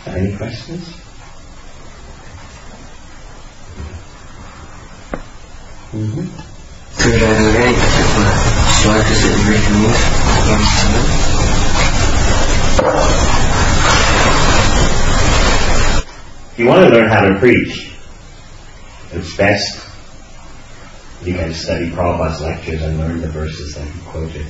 Any questions? So are there any particular slokas that you recommend against them? If you want to learn how to preach, it's best you can study Prabhupada's lectures and learn the verses that he quoted.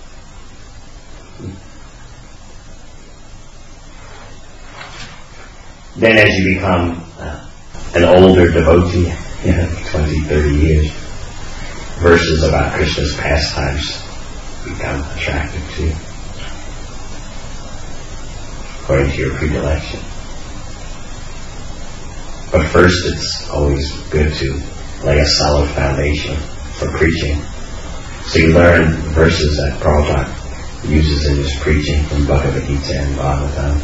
Then as you become an older devotee, 20, 30 years, verses about Krishna's pastimes become attractive to you, according to your predilection. But first it's always good to lay a solid foundation for preaching. So you learn verses that Prabhupada uses in his preaching from Bhagavad Gita and Bhagavatam.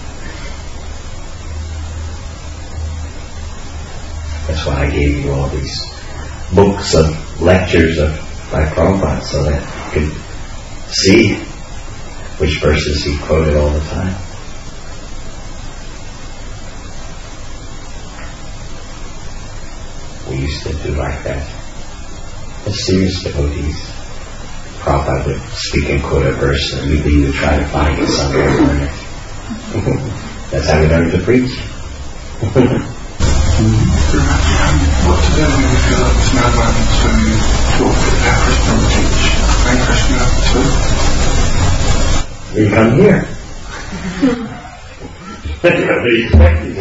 That's why I gave you all these books of lectures by Prabhupada, so that you could see which verses he quoted all the time. We used to do like that. As serious devotees, Prabhupada would speak and quote a verse, and we would try to find it somewhere and learn it. That's how we learned to preach. What to do when you feel like there's no one to talk about Krishna and teach? Bring Krishna to? You come here. What are you expecting?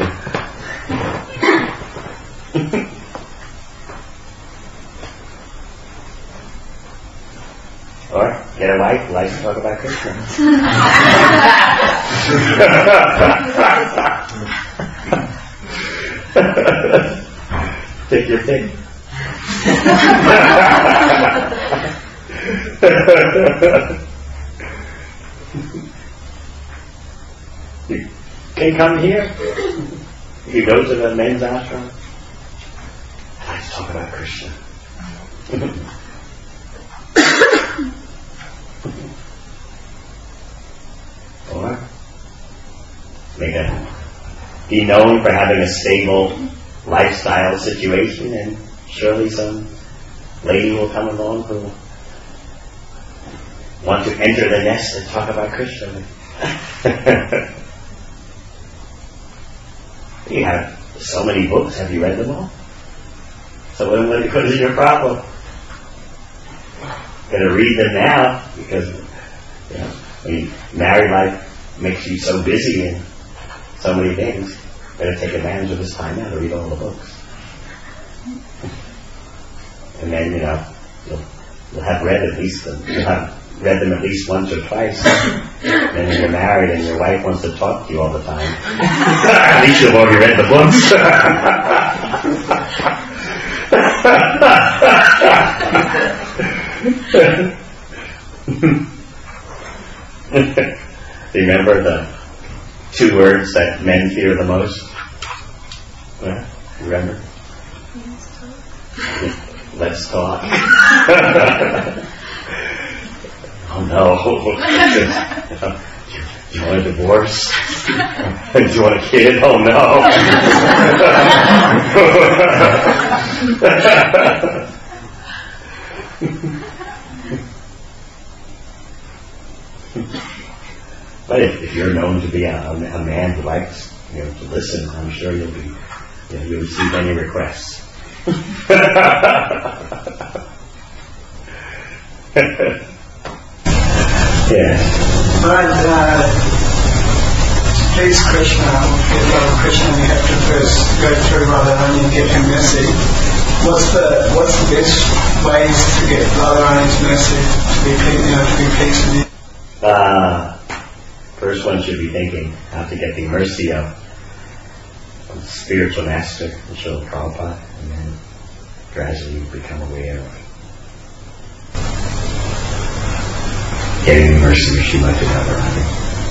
Or get a wife who likes to talk about Krishna. Take your pick. You can come here. You go to the men's ashram. Let's talk about Krishna. Or be known for having a stable lifestyle situation, and surely some lady will come along who will want to enter the nest and talk about Krishna. You have so many books. Have you read them all? So what is your problem? You're going to read them now because married life makes you so busy in so many things. Better take advantage of this time now to read all the books. And then, you'll have read them at least once or twice. And then when you're married and your wife wants to talk to you all the time, at least you've already read the books. Remember the 2 words that men fear the most? Remember? Let's talk. Oh no. Do you want a divorce? Do you want a kid? Oh no. But if you're known to be a man who likes to listen, I'm sure you'll receive any requests. Yeah. But to please Krishna, get love Krishna, you have to first go through Radharani and get her mercy. What's the best ways to get Radharani's mercy to be pleased with you? First one should be thinking how to get the mercy of a spiritual master, Srila Prabhupada, and then gradually become aware of getting the mercy of Srimati Radharani.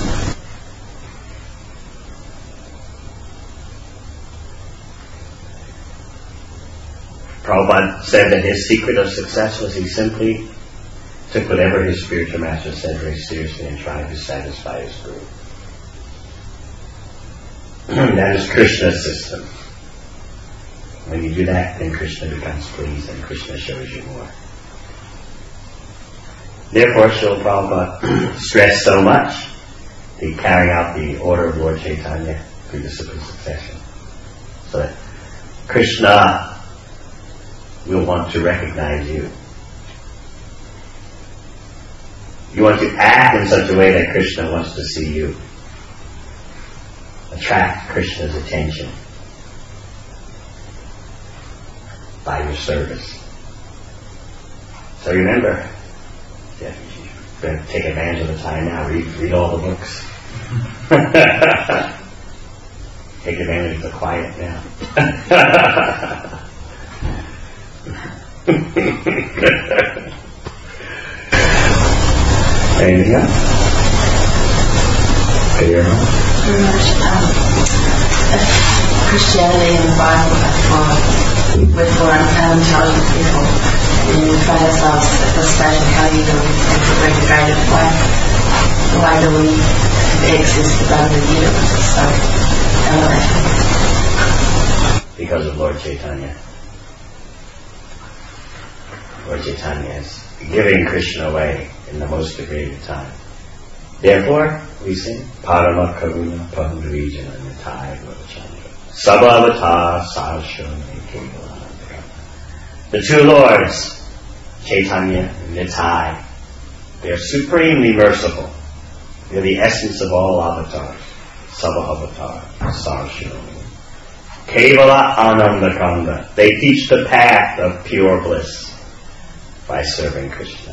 Prabhupada said that his secret of success was he simply took whatever his spiritual master said very seriously and tried to satisfy his guru. That is Krishna's system. When you do that, then Krishna becomes pleased and Krishna shows you more. Therefore, Srila Prabhupada stressed so much the carrying out the order of Lord Chaitanya through disciple succession. So that Krishna will want to recognize you. You want to act in such a way that Krishna wants to see you. Attract Krishna's attention by your service. So remember, you better take advantage of the time now. Read all the books. Take advantage of the quiet now. Anything else? Very much. Christianity and the Bible with what I'm telling people, when we find ourselves at the stage of how you do integrated why do we exist without the universe? So, because of Lord Chaitanya. Lord Chaitanya is giving Krishna away in the most degraded time. Therefore, we sing Parama Karuna Pandrijana Nitai Vavachandra Sabhavatar Sarashone Kevalanandra. The two Lords, Chaitanya and Nitai, they are supremely merciful. They are the essence of all avatars. Sabhavatar Sarashone Kevala Anandakanda. They teach the path of pure bliss by serving Krishna.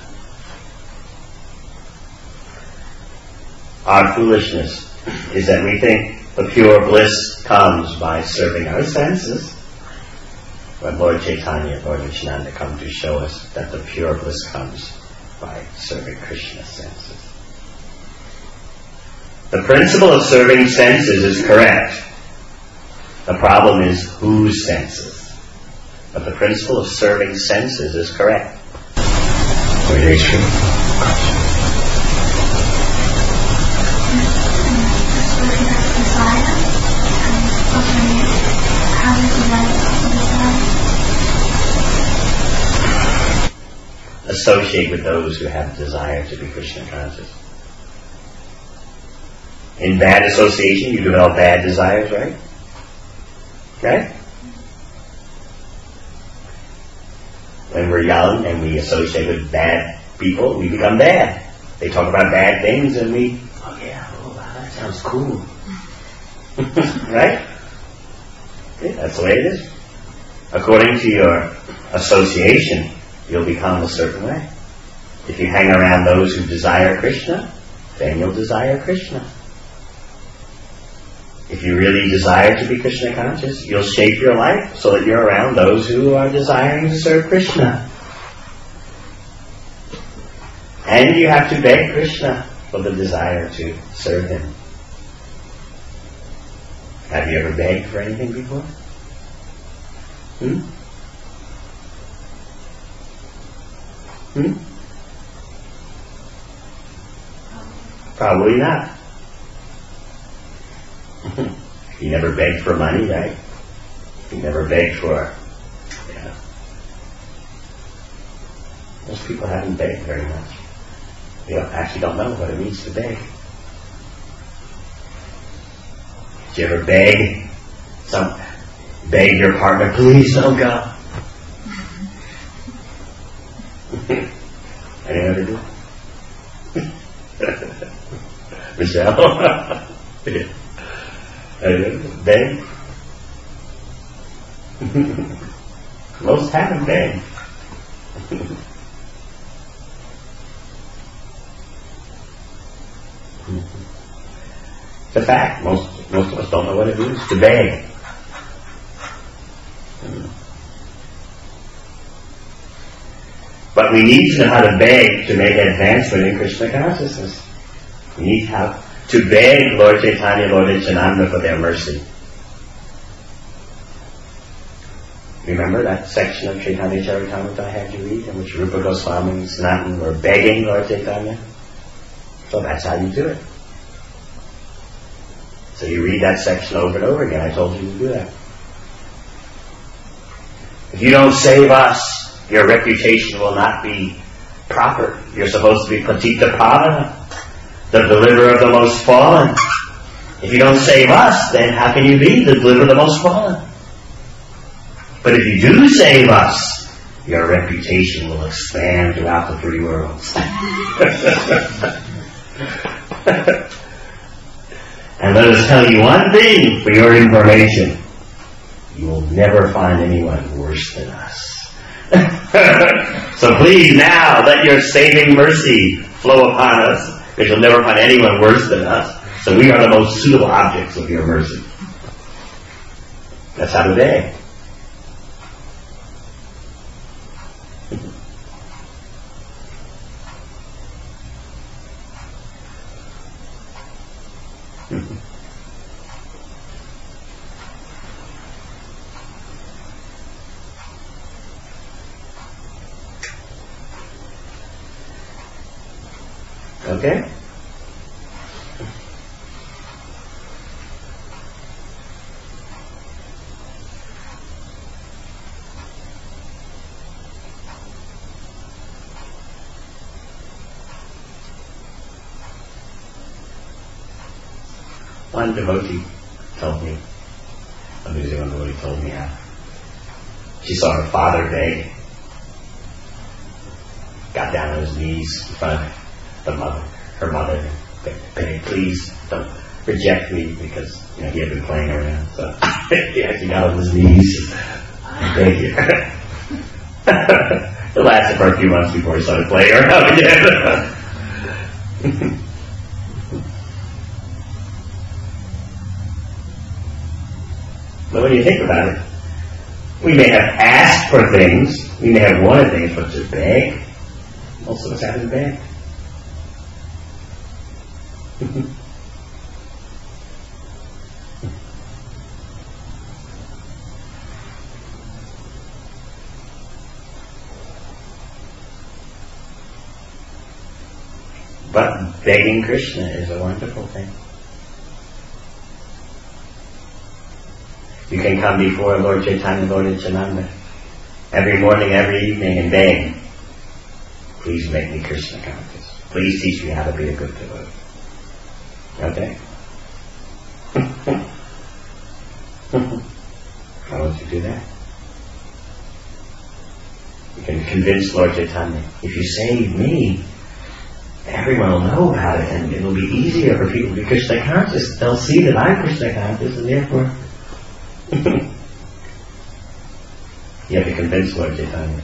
Our foolishness is that we think the pure bliss comes by serving our senses. But Lord Chaitanya, Lord Nityananda come to show us that the pure bliss comes by serving Krishna's senses. The principle of serving senses is correct. The problem is whose senses. But the principle of serving senses is correct. Very true. Associate with those who have desire to be Krishna conscious. In bad association, you develop bad desires, right? Right? When we're young and we associate with bad people, we become bad. They talk about bad things and we, oh wow, that sounds cool. Right? Yeah, that's the way it is. According to your association, you'll become a certain way. If you hang around those who desire Krishna, then you'll desire Krishna. If you really desire to be Krishna conscious, you'll shape your life so that you're around those who are desiring to serve Krishna. And you have to beg Krishna for the desire to serve Him. Have you ever begged for anything before? Probably not. You never begged for money, right? You never begged for... Most people haven't begged very much. They actually don't know what it means to beg. Did you ever beg your partner, please don't go? Anyone ever do it? Michelle? Beg? Most haven't begged. It's a fact. Most of us don't know what it means to beg. But we need to know how to beg to make advancement in Krishna consciousness. We need how to beg Lord Chaitanya, Lord Nityananda for their mercy. Remember that section of Chaitanya Charitamrita I had you read, in which Rupa Goswami and Sanatana were begging Lord Chaitanya? So that's how you do it. So you read that section over and over again. I told you to do that. If you don't save us, your reputation will not be proper. You're supposed to be Patita Pavana, the deliverer of the most fallen. If you don't save us, then how can you be the deliverer of the most fallen? But if you do save us, your reputation will expand throughout the three worlds. And let us tell you one thing for your information. You will never find anyone worse than us. So please now let your saving mercy flow upon us, because you'll never find anyone worse than us. So we are the most suitable objects of your mercy. That's how today. Okay? One devotee told me, a New Zealand devotee told me how she saw her father beg, got down on his knees in front of her mother, begged, please don't reject me, because he had been playing around. So he actually got on his knees. Thank you. It lasted for a few months before he started playing around again. But when you think about it, we may have asked for things, we may have wanted things, but to beg, most of us haven't begged. But begging Krishna is a wonderful thing. You can come before Lord Chaitanya, Lord Nityananda, every morning, every evening, and beg, please make me Krishna conscious. Please teach me how to be a good devotee. Okay? Why don't you do that? You can convince Lord Chaitanya, if you save me, everyone will know about it, and it'll be easier for people to be Krishna conscious. They'll see that I'm Krishna conscious, and therefore you have to convince Lord Chaitanya.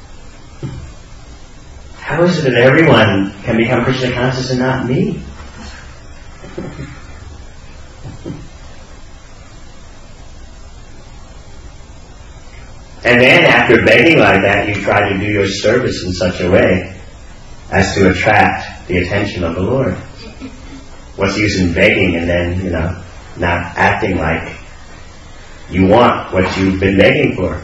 How is it that everyone can become Krishna conscious and not me? And then after begging like that, you try to do your service in such a way as to attract the attention of the Lord. What's the use in begging and then, not acting like you want what you've been begging for?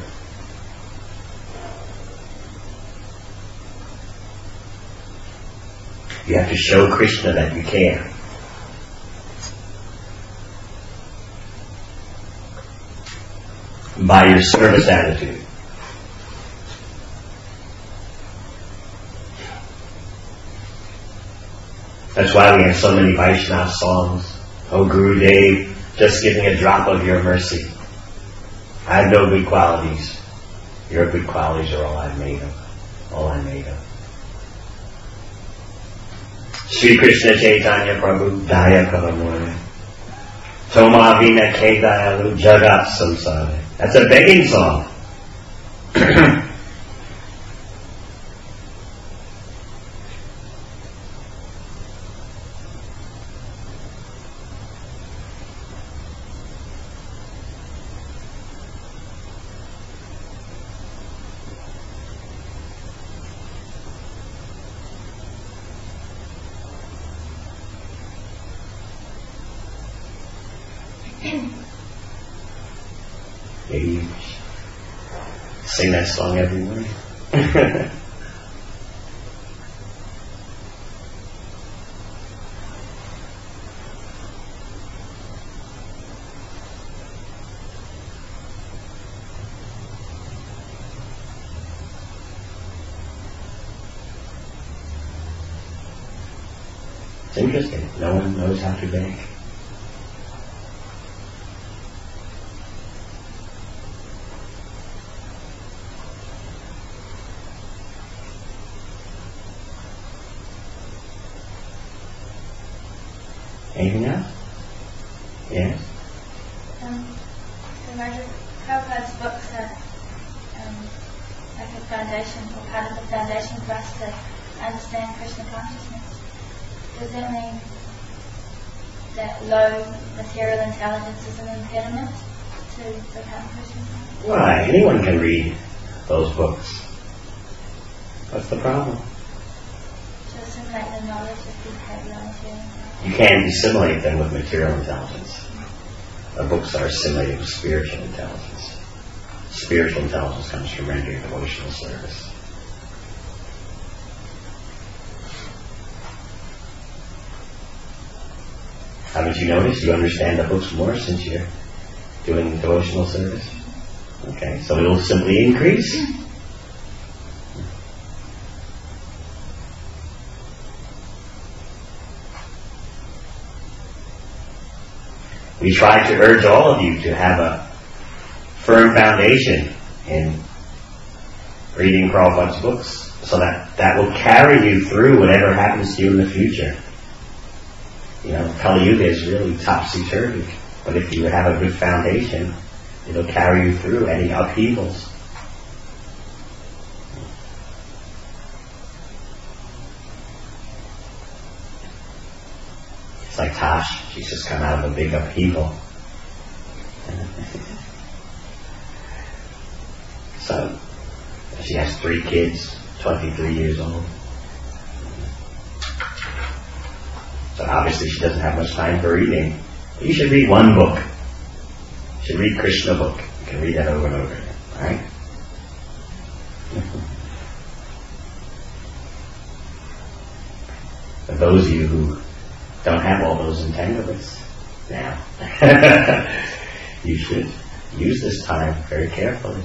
You have to show Krishna that you care. By your service attitude. That's why we have so many Vaishnava songs. Oh Gurudev, just give me a drop of your mercy. I have no good qualities. Your good qualities are all I'm made of. All I'm made of. Sri Krishna Chaitanya Prabhu Daya Kalamura Toma Vina Kedayalu Jagat Samsara. That's a begging song. Maybe you sing that song every morning. It's interesting. No one knows how to beg. Anything else? Yes? Prabhupada's books are like a foundation, or part of the foundation for us to understand Krishna consciousness. Does that mean that low material intelligence is an impediment to become Krishna conscious? Well, anyone can read those books. What's the problem? To assimilate the knowledge of people have low material intelligence. You can't assimilate them with material intelligence. The books are assimilated with spiritual intelligence. Spiritual intelligence comes from rendering devotional service. Haven't you noticed you understand the books more since you're doing devotional service? Okay, so it will simply increase. We try to urge all of you to have a firm foundation in reading Prabhupada's books, so that will carry you through whatever happens to you in the future. You know, Kali Yuga is really topsy-turvy, but if you have a good foundation, it'll carry you through any upheavals. It's like Tosh, she's just come out of a big upheaval. So, she has 3 kids, 23 years old. So obviously she doesn't have much time for reading. But you should read one book. You should read Krishna book. You can read that over and over again. Alright? For those of you who don't have all those entanglements now, you should use this time very carefully.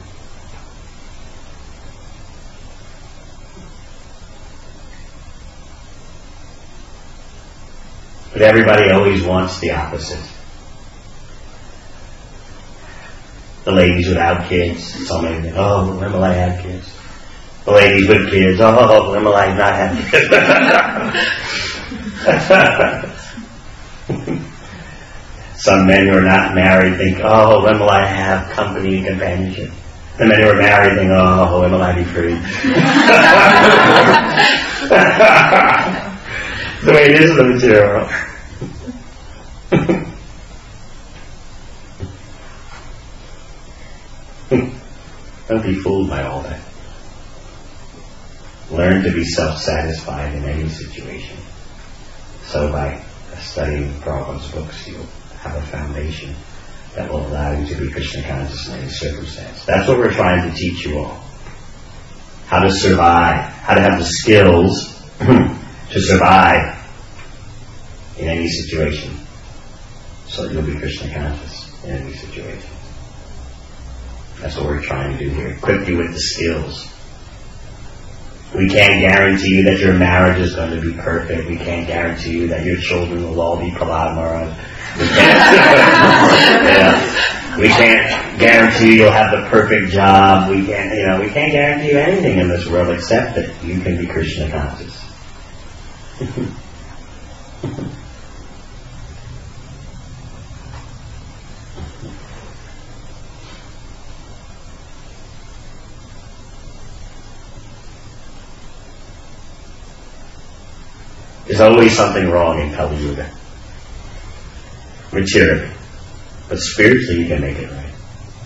But everybody always wants the opposite. The ladies without kids, so many think, oh, when will I have kids? The ladies with kids, oh, when will I not have kids? Some men who are not married think, oh, when will I have company and companionship? The men who are married think, oh, when will I be free? The way it is in the material world. Don't be fooled by all that. Learn to be self-satisfied in any situation. So by studying Prabhupada's books, you'll have a foundation that will allow you to be Krishna conscious in any circumstance. That's what we're trying to teach you all. How to survive, how to have the skills to survive in any situation, so that you'll be Krishna conscious in any situation. That's what we're trying to do here. Equip you with the skills. We can't guarantee you that your marriage is going to be perfect. We can't guarantee you that your children will all be Prahlad Maharaj. We can't guarantee you'll have the perfect job. We can't guarantee you anything in this world except that you can be Krishna conscious. There's always something wrong in Kali Yuga. Materially. But spiritually you can make it right.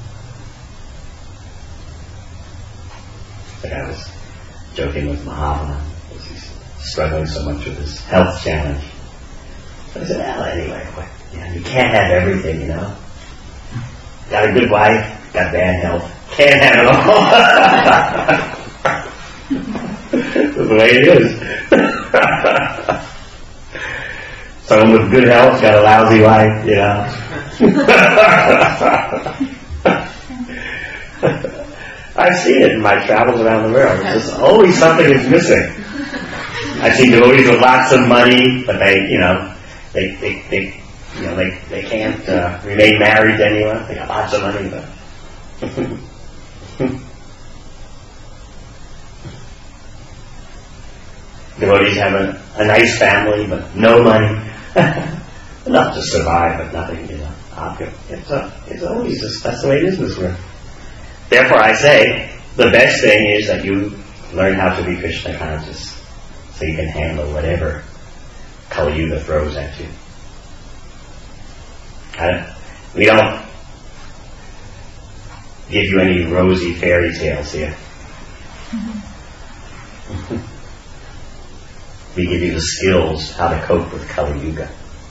Like I was joking with Mahavana, because he's struggling so much with his health challenge. So I said, well, anyway, you can't have everything, you know. Got a good wife, got bad health, can't have it all. That's the way it is. Someone with good health got a lousy wife, you know. I've seen it in my travels around the world. There's always something is missing. I've seen devotees with lots of money, but they can't remain married to anyone. They got lots of money, but devotees have a nice family, but no money. Enough to survive, but nothing, it's always just, that's the way it is in this world. Therefore I say, the best thing is that you learn how to be Krishna conscious, so you can handle whatever Kali Yuga throws at you. We don't give you any rosy fairy tales here. We give you the skills how to cope with Kali Yuga.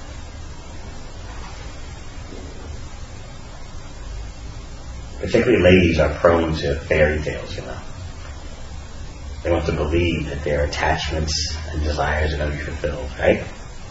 Particularly ladies are prone to fairy tales, They want to believe that their attachments and desires are going to be fulfilled, right?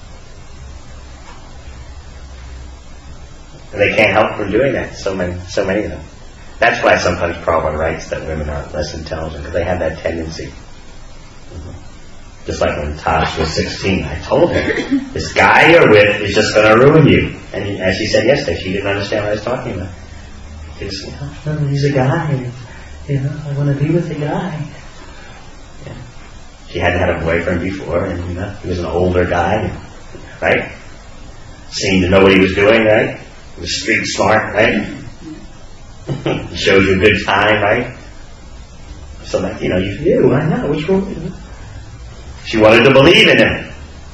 And they can't help from doing that, so many of them. That's why sometimes Prabhupada writes that women are less intelligent, because they have that tendency. Just like when Tosh was 16, I told her, this guy you're with is just going to ruin you. And as she said yesterday, she didn't understand what I was talking about. She just, he's a guy, I want to be with a guy. Yeah. She hadn't had a boyfriend before, and he was an older guy, right? Seemed to know what he was doing, right? He was street smart, right? He showed you a good time, right? So that, you I know, which one? She wanted to believe in him.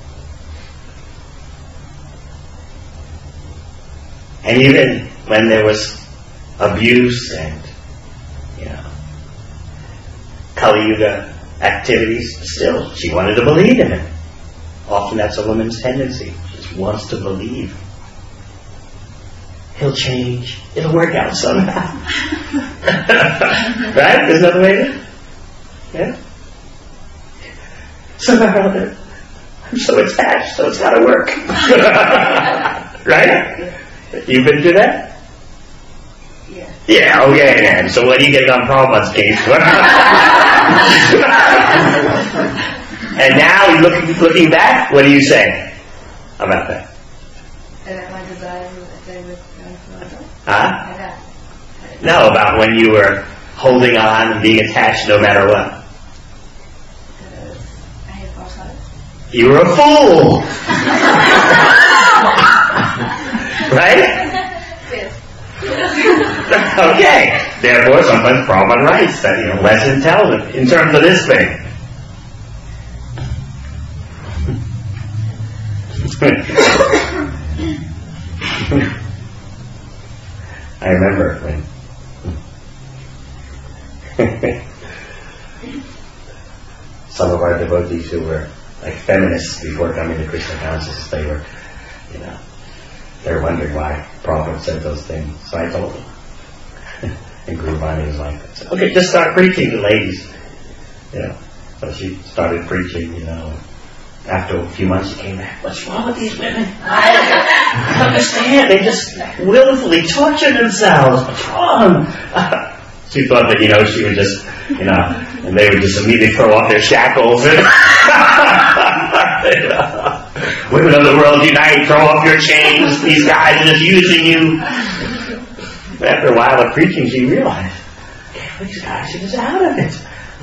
And even when there was abuse and, Kali Yuga activities, still, she wanted to believe in him. Often that's a woman's tendency. She just wants to believe. He'll change. It'll work out somehow. Right? There's another way to it? Yeah? Somehow or other, I'm so attached, so it's got to work. Right? You've been through that? Yeah, okay then. So what are you getting on Prabhupada's case? And now, looking back, what do you say about that? That my desire that they would go further? Huh? No, about when you were holding on and being attached no matter what. I had thought. You were a fool! Right? Yes. Okay. Therefore, sometimes Prabhupada writes that, less intelligent in terms of this thing. I remember when some of our devotees who were like feminists before coming to Krishna consciousness, they were, they were wondering why Prabhupada said those things. So I told them. And Guru Vani was like, okay, just start preaching to ladies. So she started preaching, After a few months she came back, what's wrong with these women? I don't understand. They just willfully torture themselves. What's wrong? She thought that, she would just, and they would just immediately throw off their shackles. Women of the world unite, throw off your chains. These guys are just using you. After a while of preaching, she realized, these guys are just out of it.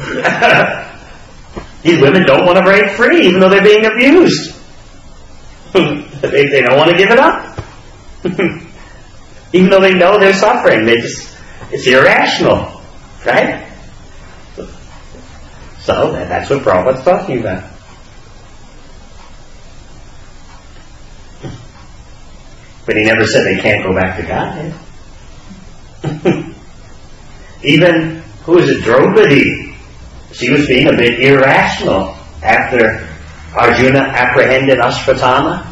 These women don't want to break free, even though they're being abused. They don't want to give it up. Even though they know they're suffering, it's irrational. Right? So, that's what Prabhupada's talking about. But he never said they can't go back to God. Even, who is it, Draupadi? She was being a bit irrational after Arjuna apprehended Ashwatthama.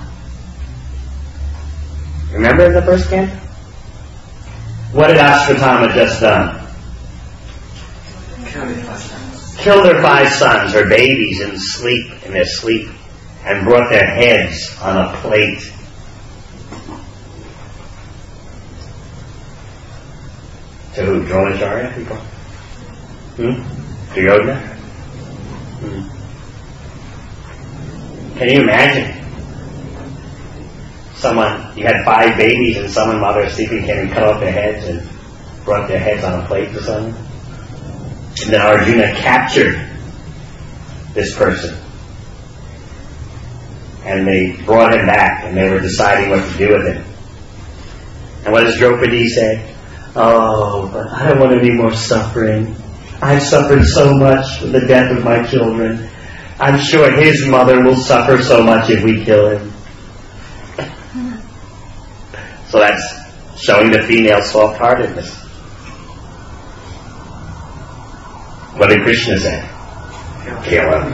Remember in the first canto? What had Ashwatthama just done? Killed her 5 sons, her babies in their sleep, and brought their heads on a plate. To who? Dronacharya? Duryodhana? Can you imagine? You had 5 babies and someone while they're sleeping came and cut off their heads and brought their heads on a plate to someone. And then Arjuna captured this person. And they brought him back and they were deciding what to do with him. And what does Draupadi say? Oh, but I don't want any more suffering. I've suffered so much with the death of my children. I'm sure his mother will suffer so much if we kill him. So that's showing the female soft-heartedness. What did Krishna say? Kill him.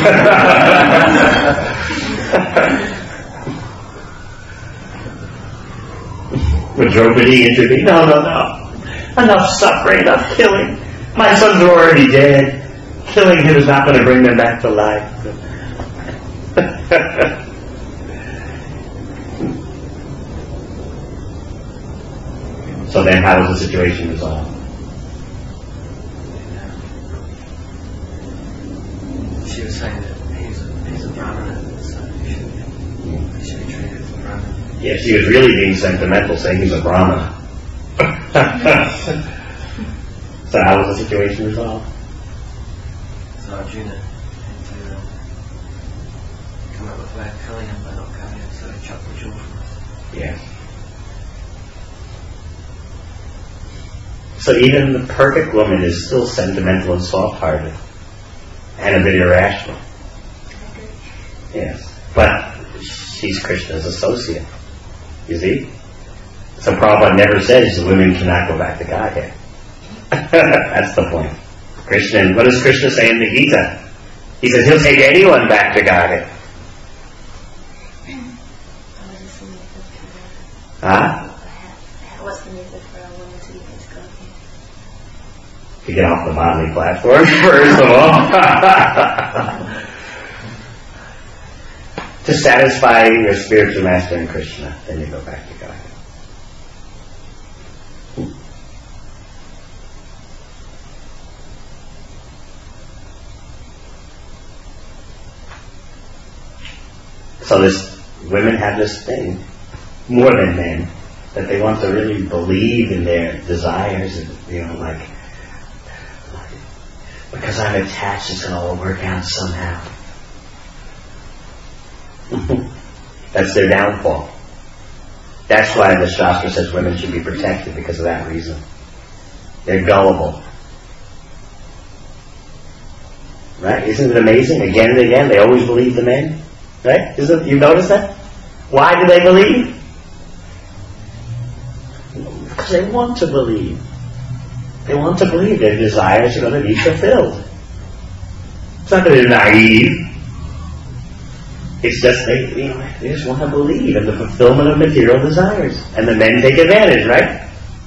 Would Draupadi intervene? No. Enough suffering, enough killing. My sons are already dead. Killing him is not going to bring them back to life. So then how was the situation resolved? She was saying that he's a Brahmana, so he should be treated as a Brahmana. Yeah, she was really being sentimental, saying he's a Brahmana. So how was the situation resolved? So Arjuna had to come up with a way of killing him by not cutting him, so he chopped the jaw from us. Yes. So even the perfect woman is still sentimental and soft-hearted. And a bit irrational. Yes. But she's Krishna's associate. You see? So Prabhupada never says women cannot go back to Godhead. That's the point. Krishna, what does Krishna say in the Gita? He says he'll take anyone back to Godhead. Huh? What's the method for a woman to get to Godhead? To get off the bodily platform, first of all. To satisfy your spiritual master in Krishna, then you go back to Godhead. So women have this thing, more than men, that they want to really believe in their desires, and, like, because I'm attached, it's going to all work out somehow. That's their downfall. That's why the Shastra says women should be protected, because of that reason. They're gullible. Right? Isn't it amazing? Again and again, they always believe the men. Right? You notice that? Why do they believe? Because they want to believe. They want to believe their desires are going to be fulfilled. It's not that they're naive. It's just they just want to believe in the fulfillment of material desires. And the men take advantage, right?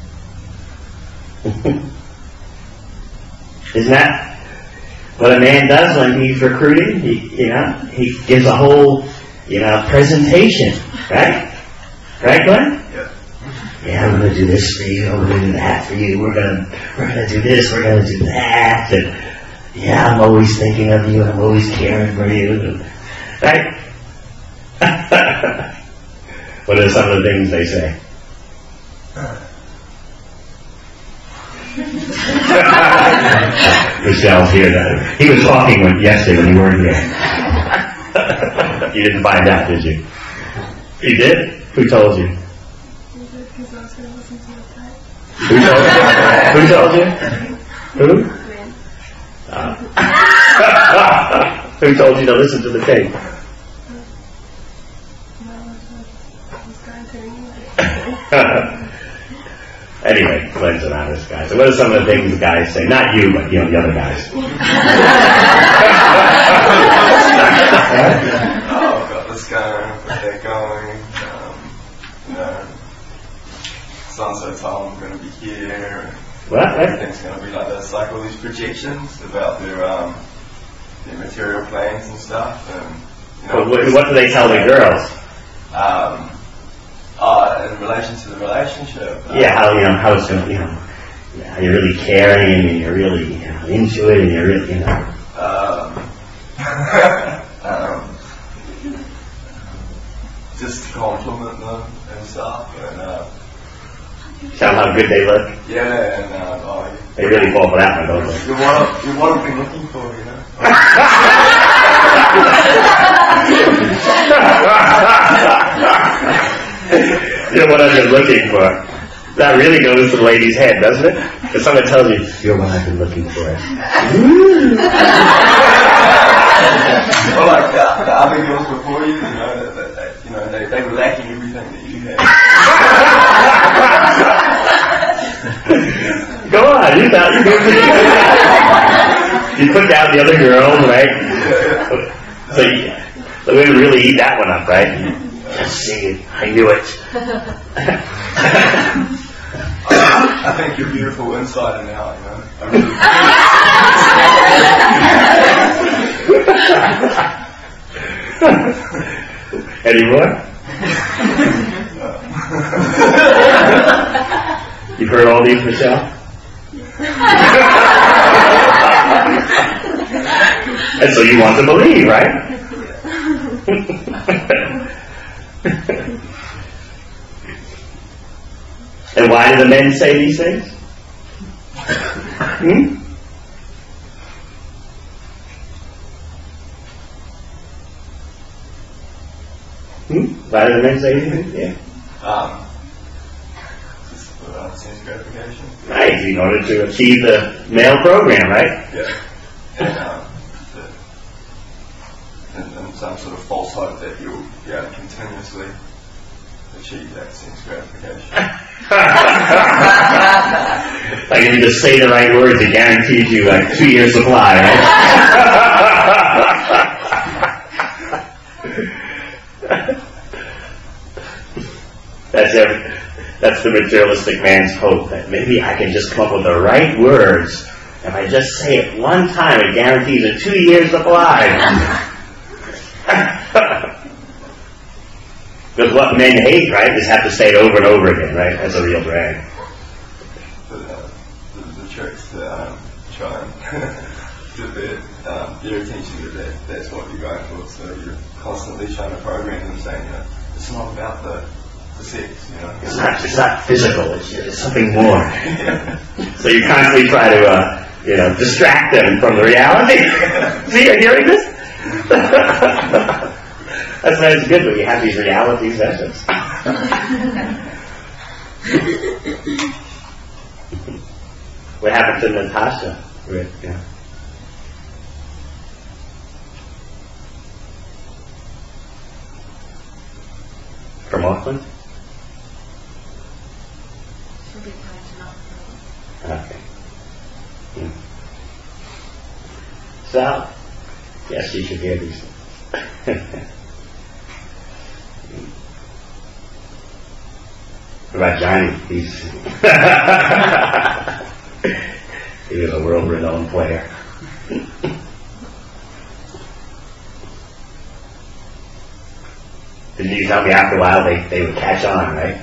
Isn't that what a man does when he's recruiting? He gives a whole, presentation, right? Right, Glenn? Yeah, I'm going to do this for you. I'm going to do that for you. We're going to do this. We're going to do that. And yeah, I'm always thinking of you. I'm always caring for you. Right? What are some of the things they say? Michelle's here now. He was talking yesterday when you weren't here. You didn't find out, did you? You did? Who told you? Who told you? Who? Who told you to listen to the tape? Anyway, Glenn's an honest guy. So what are some of the things the guys say? Not you, but the other guys. I've got this going, they're going. So tall, I'm going to be here. What? Everything's going to be like this. Like all these projections about their material planes and stuff. And what do they tell the girls? In relation to the relationship. How it's going to, how you're really caring and you're really into it and you're really, Tell them how good they look. Yeah, and They really fall for that one, don't they? you're what I've been looking for, you know. You're what I've been looking for. That really goes to the lady's head, doesn't it? If someone tells you, you're what I've been looking for. Well, like the other girls before you, they were lacking everything that you had. Go on, you thought you did. You put down the other girls, right? So we would really eat that one up, right? Just see it. I knew it. I think you're beautiful inside and out, you know. Any more? You've heard all these, Michelle? And so you want to believe, right? And why do the men say these things? Why do the men say these things? Yeah. Just for sense gratification. Right, in order to achieve the male program, right? Yeah. And some sort of false hope that you'll be able to continuously achieve that sense gratification. Like if you just say the right words, it guarantees you like 2 years supply, right? That's the materialistic man's hope, that maybe I can just come up with the right words. If I just say it one time, it guarantees a 2 years supply. Because what men hate, right, is have to say it over and over again, right? That's a real drag. The tricks that try and get their attention that's what you're going for. So you're constantly trying to program them, saying, it's not about the sex, It's not physical. It's something more. So you constantly try to, distract them from the reality. See, you're hearing this? That's why it's good when you have these reality sessions. What happened to Natasha? From Auckland? Okay. So, yes, you should hear these things. What about Johnny? He was a world-renowned player. Didn't you tell me after a while they would catch on, right?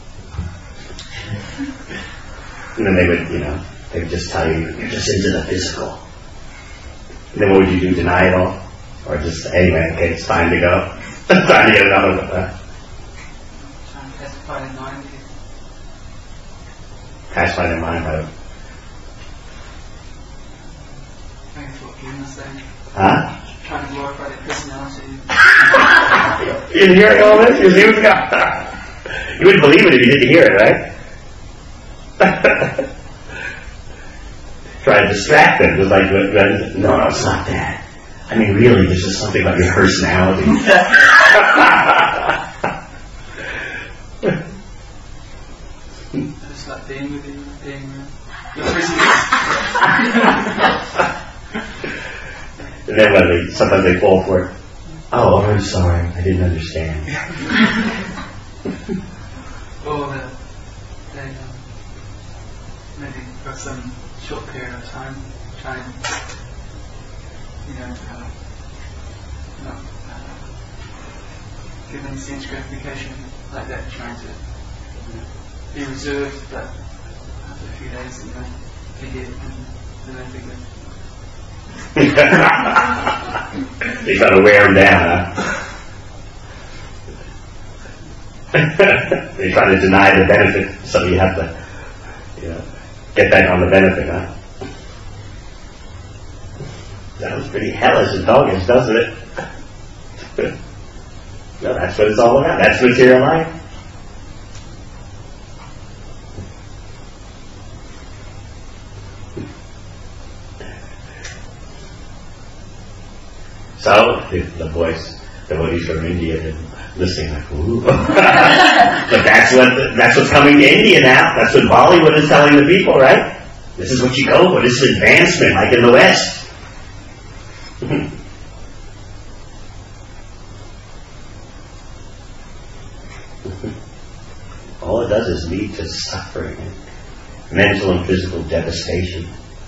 And then they would just tell you, you're just into the physical. And then what would you do, deny it all? Or just, anyway, okay, it's time to go. It's time to get another one. Trying to pacify their mind. Pacify their mind by... That's what June was saying. Huh? Trying to glorify their personality. You're hearing all this? You wouldn't believe it if you didn't hear it, right? Try to distract them. Just like, no, it's not that. I mean, really, this is something about your personality. Just like being with you, being And then sometimes they fall for it. Oh, I'm sorry, I didn't understand. Or they maybe for some short period of time try and not give any sense gratification like that, trying to be reserved, but after a few days forget and then they forget. They try to wear them down, huh? They're trying to deny the benefit, so you have to, get back on the benefit, huh? Sounds pretty hellish and doggish, doesn't it? No, that's what it's all about. That's material life. So, if the devotees from India have been listening like, ooh. But that's what's coming to India now. That's what Bollywood is telling the people, right? This is what you go for. This is advancement, like in the West. All it does is lead to suffering, mental and physical devastation.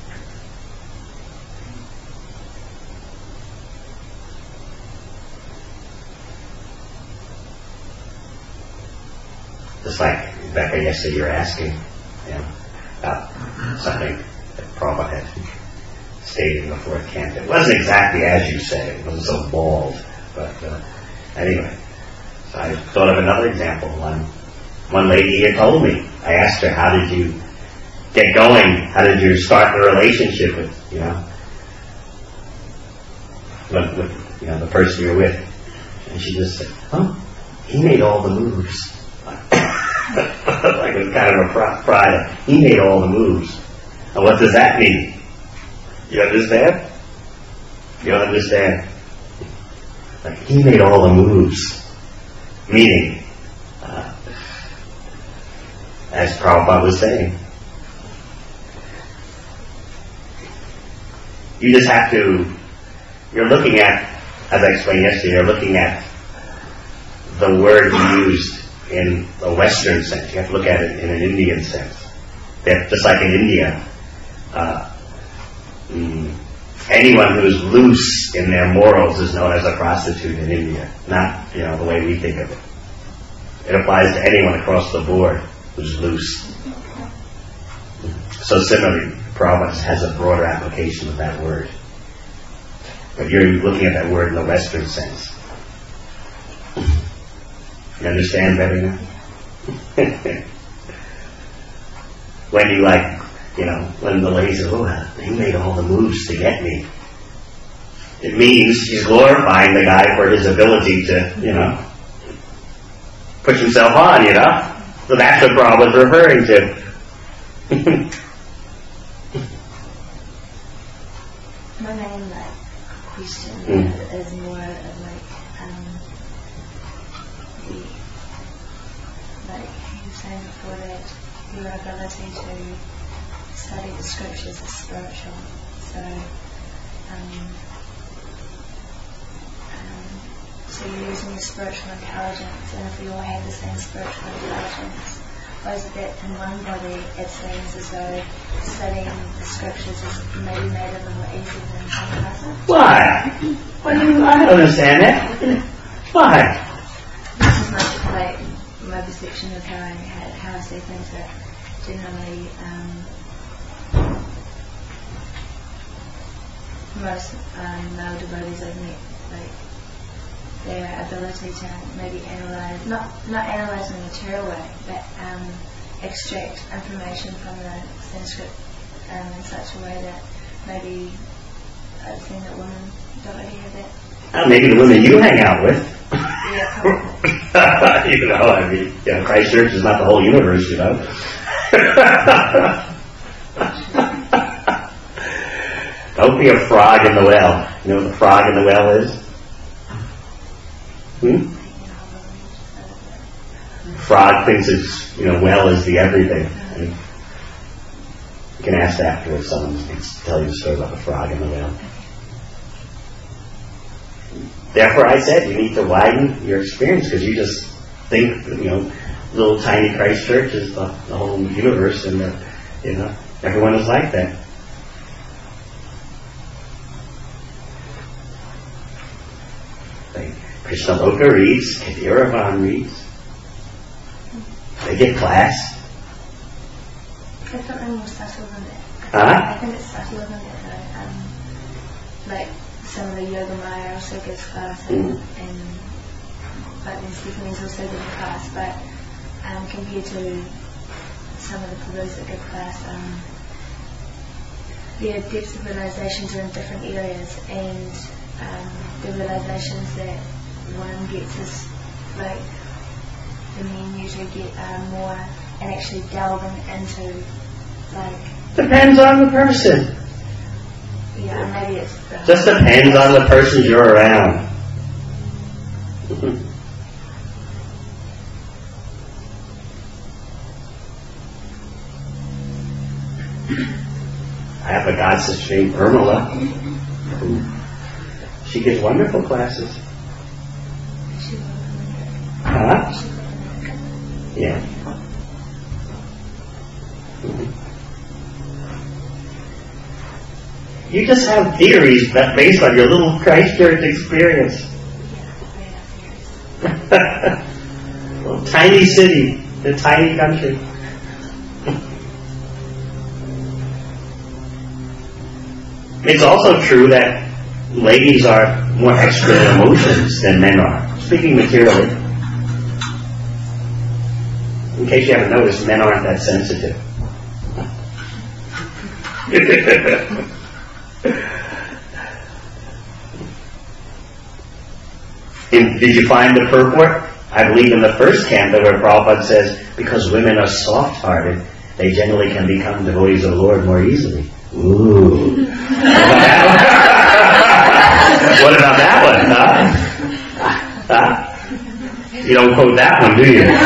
Just like Rebecca yesterday, you're asking about something that Prabhupada had stated in the fourth canto. It wasn't exactly as you say. It wasn't so bald. But anyway, so I thought of another example. One lady here told me. I asked her, how did you get going? How did you start the relationship with the person you're with? And she just said, he made all the moves. Like it was kind of a pride. He made all the moves. And what does that mean? You understand? You don't understand? Like he made all the moves. Meaning, as Prabhupada was saying, you just have to, you're looking at, as I explained yesterday, you're looking at the word used in a Western sense. You have to look at it in an Indian sense. Just like in India, anyone who's loose in their morals is known as a prostitute in India. Not, the way we think of it. It applies to anyone across the board who's loose. So similarly, Prabhupada has a broader application of that word. But you're looking at that word in the Western sense. You understand better now? When you when the lady says, he made all the moves to get me. It means she's glorifying the guy for his ability to, push himself on, So that's what Prabhupada's referring to. My main question is more of you were saying before that your ability to study the scriptures is spiritual. So you're using your spiritual intelligence, and if we all have the same spiritual intelligence, why is it that in one body it seems as though studying the scriptures is maybe made a little easier than some others? Why? I don't understand that. Why? This is my perception of how I see things, that generally most male devotees I've met, their ability to maybe analyze, not analyze in a material way, but extract information from the Sanskrit in such a way that maybe I've seen that women don't really have that. Maybe the women you hang out with. Yeah, probably. Christchurch is not the whole universe, Don't be a frog in the well. You know what the frog in the well is? Frog thinks it's, well is the everything. And you can ask after if someone can tell you a story about the frog in the well. Therefore, I said you need to widen your experience, because you just think, little tiny Christchurch is the whole universe, and everyone is like that. Krishna Loka reads, Kadiravan reads. They get class. It's something more subtle than that. Huh? I think it's subtler than that, though. Some of the Yoga Maya also gives class, and but there's definitely also good class. But compared to some of the Perus that give class, their depths of realizations are in different areas, and the realizations that one gets is like the men usually get more and actually delving into like. Depends on the person. Yeah, maybe it's. Just depends on the person you're around. I have a god sister named Irmela. She gives wonderful classes. Huh? Yeah. You just have theories based on your little Christchurch experience. Little tiny city, a tiny country. It's also true that ladies are more expert in emotions than men are, speaking materially. In case you haven't noticed, men aren't that sensitive. Did you find the purport? I believe in the first canto where Prabhupada says, because women are soft-hearted, they generally can become devotees of the Lord more easily. Ooh. What about that one, huh? You don't quote that one,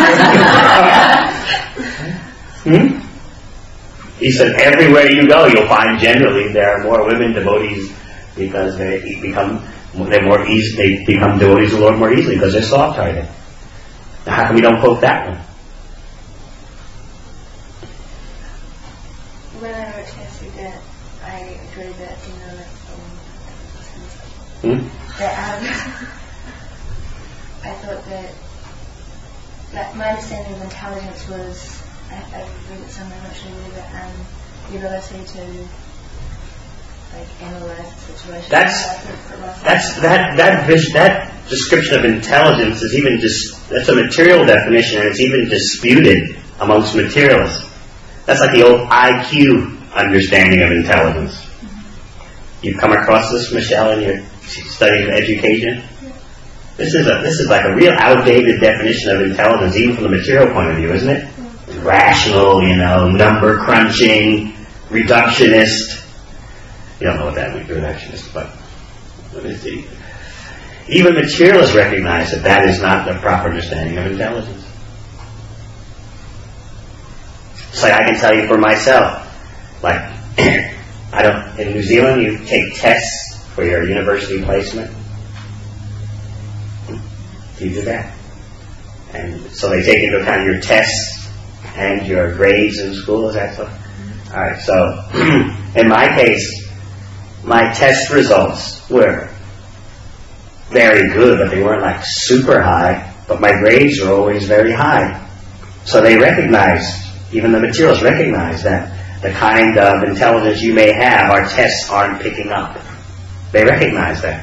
do you? He said, everywhere you go, you'll find generally there are more women devotees because they become devotees of the Lord more easily because they're soft-hearted. Now, how come you don't quote that one? When I wrote to that, I agree that I thought that my understanding of intelligence was, I read it somewhere, I'm not sure whether, the ability to analyze the situation. That description of intelligence is even that's a material definition, and it's even disputed amongst materialists. That's like the old IQ understanding of intelligence. You've come across this, Michelle, in your study of education? This is like a real outdated definition of intelligence, even from the material point of view, isn't it? Rational, number crunching, reductionist. You don't know what that means, reductionist, but even materialists recognize that is not the proper understanding of intelligence. So I can tell you for myself, in New Zealand you take tests for your university placement. Do you do that? And so they take into account your tests and your grades in school, is that so? Alright, so in my case, my test results were very good, but they weren't super high, but my grades were always very high. So they recognized, even the materials recognized that the kind of intelligence you may have, our tests aren't picking up. They recognize that.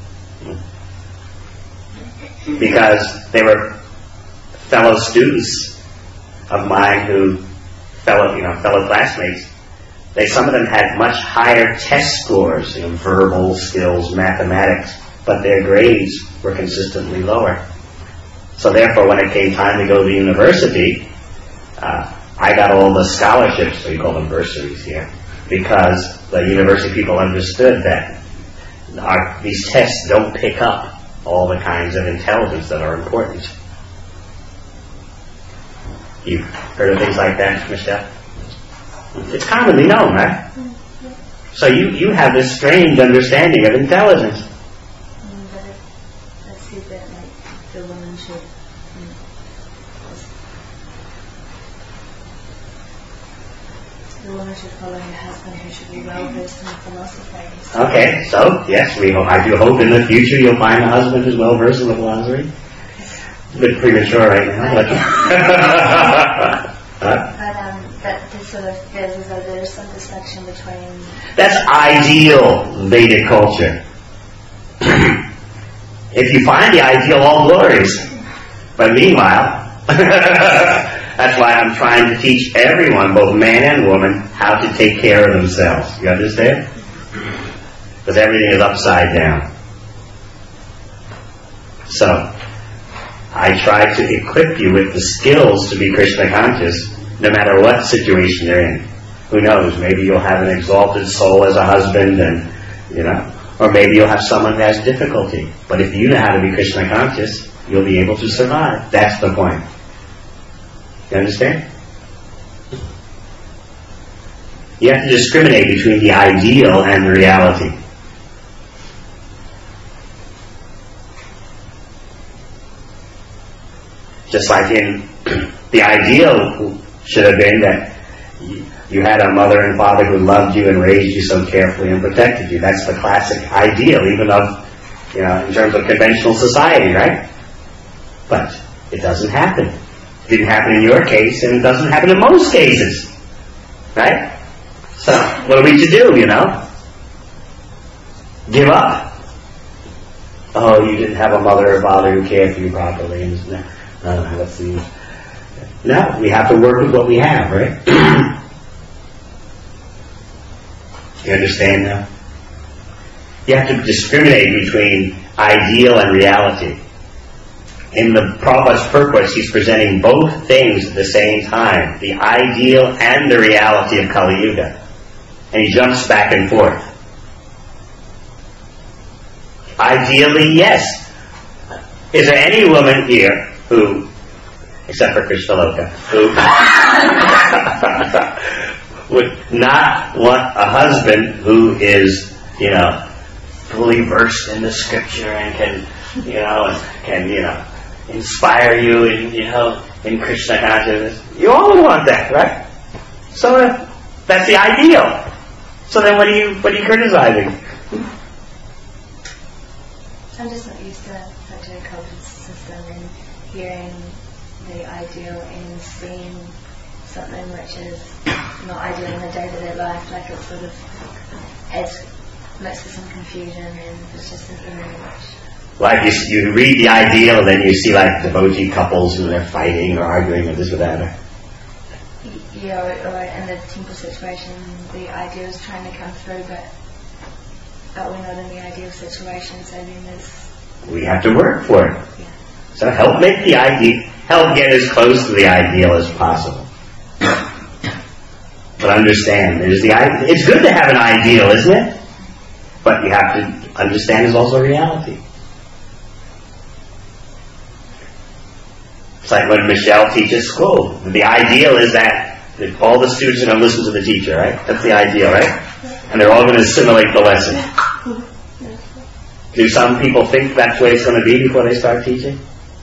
Because they were fellow students of mine fellow classmates. Some of them had much higher test scores, verbal skills, mathematics, but their grades were consistently lower. So therefore, when it came time to go to university, I got all the scholarships, so you call them bursaries here, because the university people understood that these tests don't pick up all the kinds of intelligence that are important. You've heard of things like that, Michelle? It's commonly known, right? So you have this strange understanding of intelligence. Let's see that the woman should follow her husband, who should be well versed in philosophy. Okay, so yes, I do hope in the future you'll find a husband who's well versed in philosophy. A bit premature right now, but there's some distinction between. That's ideal Vedic culture. If you find the ideal, all glories. But meanwhile, that's why I'm trying to teach everyone, both man and woman, how to take care of themselves. You understand? Because everything is upside down. So, I try to equip you with the skills to be Krishna conscious, no matter what situation you're in. Who knows? Maybe you'll have an exalted soul as a husband, and or maybe you'll have someone who has difficulty. But if you know how to be Krishna conscious, you'll be able to survive. That's the point. You understand? You have to discriminate between the ideal and the reality. Just like in the ideal should have been that you had a mother and father who loved you and raised you so carefully and protected you. That's the classic ideal, even of, in terms of conventional society, right? But it doesn't happen. It didn't happen in your case, and it doesn't happen in most cases. Right? So, what are we to do, Give up. Oh, you didn't have a mother or father who cared for you properly. No, we have to work with what we have, right? You understand now? You have to discriminate between ideal and reality. In the Prabhupada's purpose, he's presenting both things at the same time, the ideal and the reality of Kali Yuga. And he jumps back and forth. Ideally, yes. Is there any woman here who, except for Krishnaloka, who would not want a husband who is, fully versed in the scripture and can inspire you in Krishna consciousness? You all would want that, right? So that's the ideal. So then what are you criticizing? I'm just not used to such a cultured system and hearing the ideal and seeing something which is not ideal in the day-to-day life, like it sort of adds mixed with some confusion, and it's just very much. Like you read the ideal, and then you see like devotee couples who are fighting or arguing or this or that. Yeah, or in the temple situation, the ideal is trying to come through, but we're not in the ideal situation, so then we have to work for it. Yeah. So help make the ideal, help get as close to the ideal as possible. But understand, it's good to have an ideal, isn't it? But you have to understand there's also reality. It's like when Michelle teaches school. The ideal is that all the students are going to listen to the teacher, right? That's the ideal, right? And they're all going to assimilate the lesson. Do some people think that's the way it's going to be before they start teaching?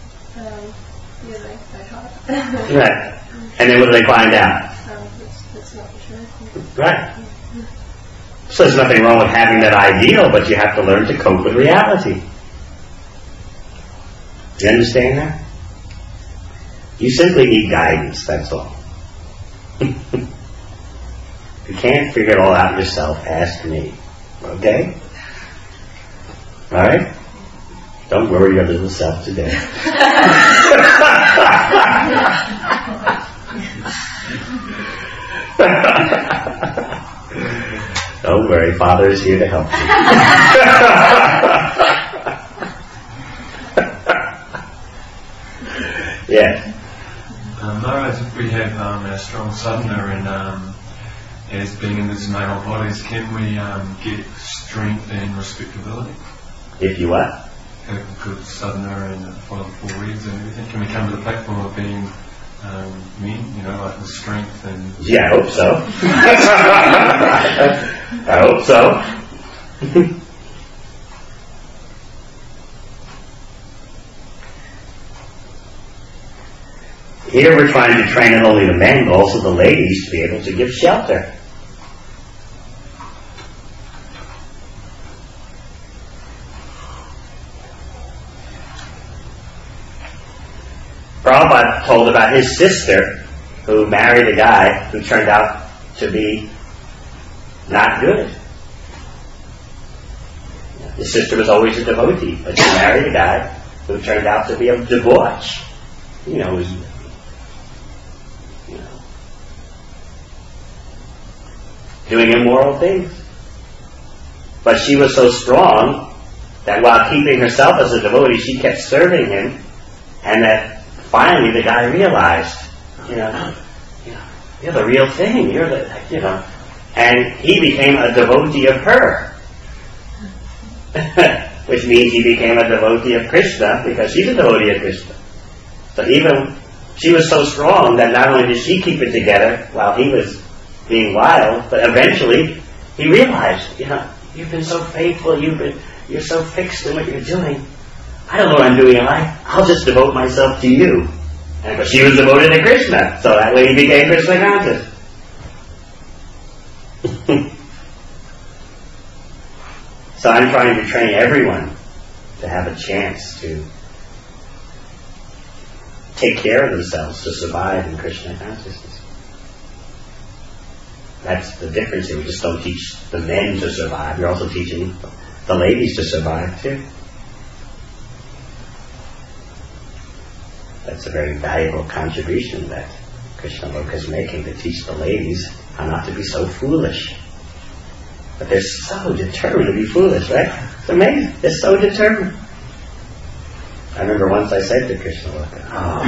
Right. And then what do they find out? That's not true. Right. So there's nothing wrong with having that ideal, but you have to learn to cope with reality. You understand that? You simply need guidance, that's all. If you can't figure it all out yourself, ask me. Okay? Alright? Don't worry your little self today. Don't worry, Father is here to help you. Yeah. Maharaj, if we have a strong sadhana and as being in these male bodies, can we get strength and respectability? If you what? Have a good sadhana and follow the 4 regs and everything. Can we come to the platform of being men, like with strength and... Yeah, I hope so. I hope so. Here we're trying to train not only the men, but also the ladies to be able to give shelter. Prabhupada told about his sister who married a guy who turned out to be not good. His sister was always a devotee, but she married a guy who turned out to be a debauch. was, doing immoral things. But she was so strong that while keeping herself as a devotee, she kept serving him, and that finally the guy realized, you're the real thing. You're the, and he became a devotee of her. Which means he became a devotee of Krishna because she's a devotee of Krishna. So even she was so strong that not only did she keep it together while he was being wild, but eventually he realized, you've been so faithful, you're so fixed in what you're doing. I don't know what I'm doing in life. I'll just devote myself to you. But she was devoted to Krishna, so that way he became Krishna conscious. So I'm trying to train everyone to have a chance to take care of themselves, to survive in Krishna consciousness. That's the difference here. We just don't teach the men to survive. You're also teaching the ladies to survive too. That's a very valuable contribution that Krishna Loka is making, to teach the ladies how not to be so foolish. But they're so determined to be foolish, right? It's amazing. They're so determined. I remember once I said to Krishna Loka,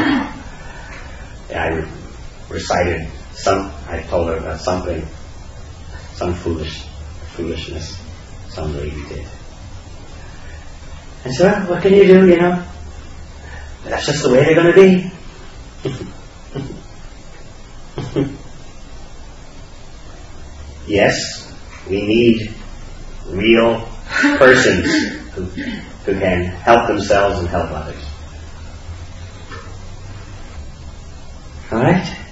I recited I told her about something, some foolishness some lady did. And so, what can you do, That's just the way they're going to be. Yes, we need real persons who can help themselves and help others. All right?